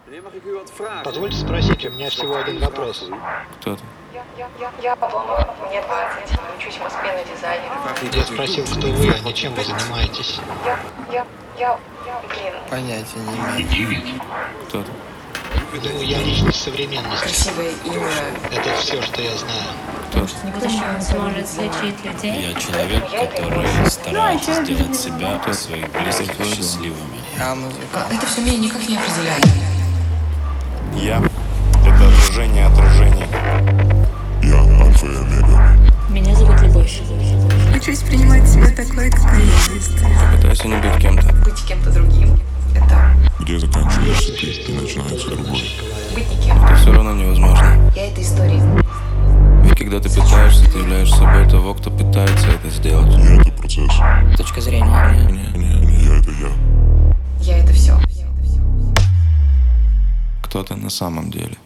Позвольте спросить, у меня всего один вопрос. Кто ты? Я Обломова, мне 20, учусь в Москве на дизайнера. Я спросил, кто вы, а не чем вы занимаетесь. Блин. Понятия не имею. Кто ты? Ну, я личность современности. Красивое имя. Это все, что я знаю. Кто ты? Кто сможет слечить людей? Я человек, который старается сделать себя и своих близких счастливыми. Я музыкант. Это все меня никак не определяет. Я — это отражение отражений. Я Альфа и Омега. Меня зовут Любовь. Учусь принимать себя такой, какая я есть. Попытайся не быть кем-то. Быть кем-то другим — это Где заканчивается ты и начинается другой. быть никем. Это все равно невозможно. Я эта история. Ведь когда ты пытаешься, ты являешься собой того, кто пытается это сделать. Я — это процесс. Точка зрения. Не я — это я. Я это все. Кто ты на самом деле?